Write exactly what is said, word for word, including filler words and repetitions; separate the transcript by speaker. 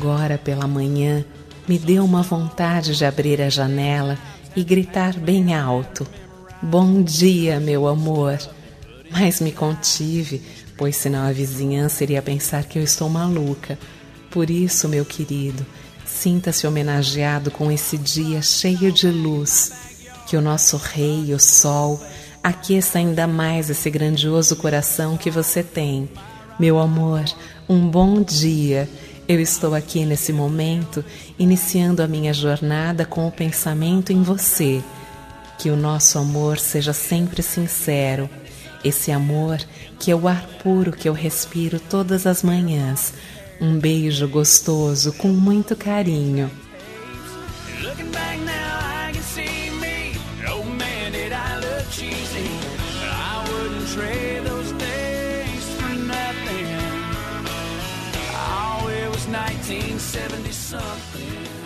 Speaker 1: agora pela manhã me deu uma vontade de abrir a janela e gritar bem alto: bom dia, meu amor. Mas me contive, pois senão a vizinhança iria pensar que eu estou maluca. Por isso, meu querido, sinta-se homenageado com esse dia cheio de luz. Que o nosso rei, o sol, aqueça ainda mais esse grandioso coração que você tem. Meu amor, um bom dia. Eu estou aqui nesse momento, iniciando a minha jornada com o pensamento em você. Que o nosso amor seja sempre sincero. Esse amor que é o ar puro que eu respiro todas as manhãs. Um beijo gostoso com muito carinho.
Speaker 2: nineteen seventy something